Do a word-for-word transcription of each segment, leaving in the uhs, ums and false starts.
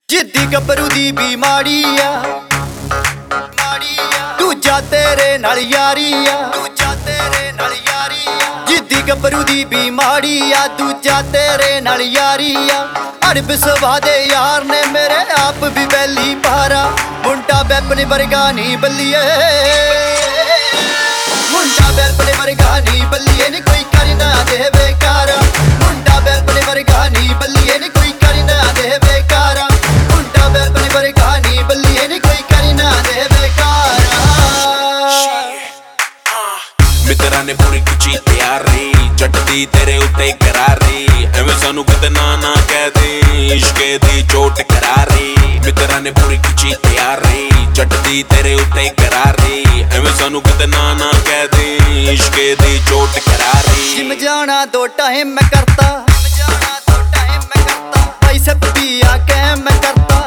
जिद्दी गभरू दी भी माड़ी आ, दूजा तेरे नाल यारी आ, दूजा तेरे नाल यारी आ। जिद्दी गभरू दी भी माड़ी आ, दूजा तेरे नाल यारी आ। अड़ब सवा दे यार ने मेरे आप भी बैली पारा, मुंडा बैपने वर्गा नी बल्लिए, मुंडा बैपने वर्गा नी बल्लिए नी कोई कर ना दे बेकारा, मुंडा बैपने वर्गा नी बल्लिए नी कोई कर ना दे बेकारा, मुंडा बैपने वर्गा नी बल्लिए नी कोई कर ना दे बेकारा। मित्रा ने पूरी कुची तैयारी, जट्टी तेरे उत्ते करारी, एवें सानू कदे ना ना कह दे, इश्के दी चोट करारी। मित्रा ने पूरी कुची तैयारी, जट्टी तेरे उत्ते करारी, एवें सानू कदे ना ना कह दे, इश्के दी चोट करारी। जिम जाना दो टाइम मैं करता, बाइसेप भी आके मैं करता,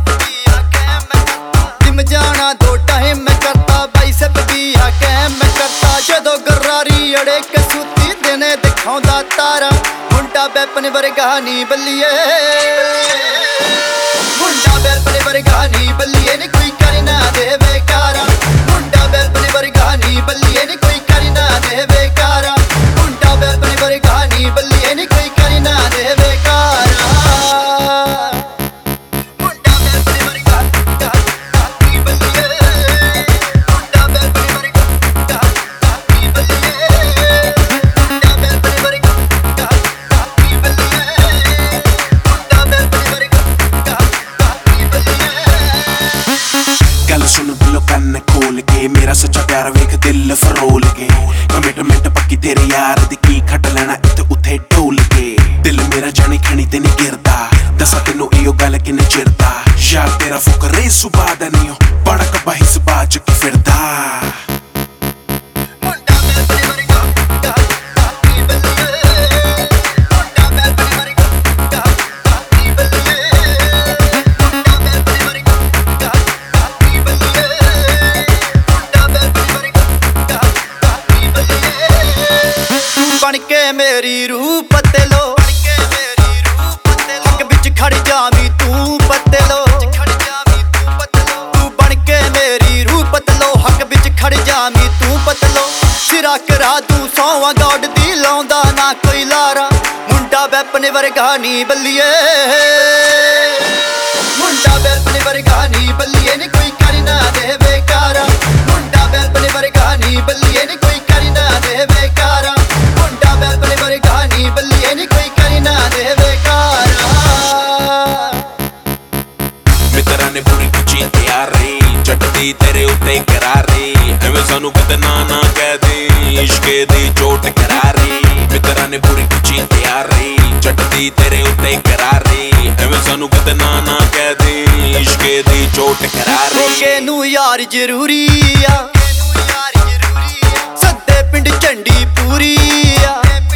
जिम जाना दो टाइम मैं करता, बाइसेप भी आके मैं करता। जदों गरारी अड़े के सूती देने दिखाउंदा तारा, मुंडा बैपने वर्गा नी बल्लिए, मुंडा बैपने वर्गा नी बल्लिए नी कोई कर ना दे बेकारा, मुंडा बैपने वर्गा नी बल्लिए नी कोई कर ना दे बेकारा, मुंडा बैपने वर्गा नी बल्लिए नी कोई कर ना दे बेकारा। मुंडा बैपने वर्गा नी बल्लिए, मुंडा बैपने वर्गा नी बल्लिए, मुंडा बैपने वर्गा नी बल्लिए, मुंडा बैपने वर्गा नी बल्लिए। गल सुन दिलों कन्न खोल के, मेरा सच्चा प्यार वेख दिल फरोल के, कमिटमेंट पक्की तेरे यार दी की खट लेना इत्थे उत्थे ढोल के। दिल मेरा जानी खणी ते नहीं गिरदा, दसा तेनू इयो गल किन्ने चिरदा, यार तेरा फुकरे सुबह दा नहीं हो, बड़ा कब्बा ही सुबह चुकी फिरदा। बनके मेरी रूह पत्ते लो, हक बिच खड़ जावी तू पत्ते लो, तू बनके मेरी रूह पतलो, हक बिच खड़ जावी तू पतलो। सिरा करा तू सौवा गॉड दी लाउंदा ना कोई लारा, मुंडा बैपने वर्गा नी बल्लिए, मुंडा बैपने वर्गा नी बल्लिए नी कोई कर ना दे बेकारा, मुंडा बैपने वर्गा नी बल्लिए नी कोई कर ना दे बेकारा, मुंडा बैपने वर्गा नी बल्लिए नी कोई कर ना दे बेकारा। मित्रा ने पूरी कुची तैयारी, जट्टी तेरे उत्ते करारी, एवें सानू कदे ना ना कह दे, इश्के दी चोट करारी। मित्रा ने पूरी कुची तैयारी, जट्टी तेरे उत्ते करारी, एवें सानू कदे ना ना कह दे, इश्के दी चोट करारी। गोगे नू यार जरूरी आ, सद्दे पिंड झंडी पूरी आ,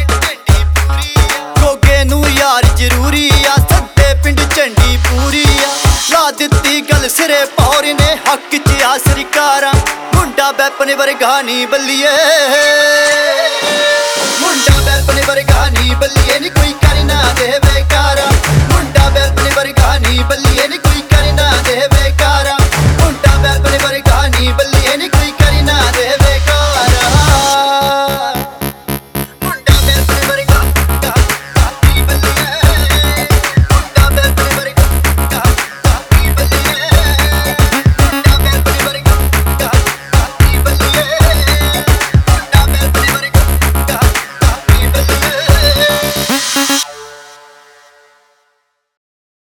गोगे नू यार जरूरी आ, सद्दे पिंड झंडी पूरी आ। ला दित्ती गल सिरे पौर ने हक च आ सरकारा, मुंडा बैपने वर्गा नी बल्लिए, मुंडा बैपने वर्गा नी बल्लिए नी कोई कर ना दे बेकारा, मुंडा बैपने वर्गा नी बल्लिए नी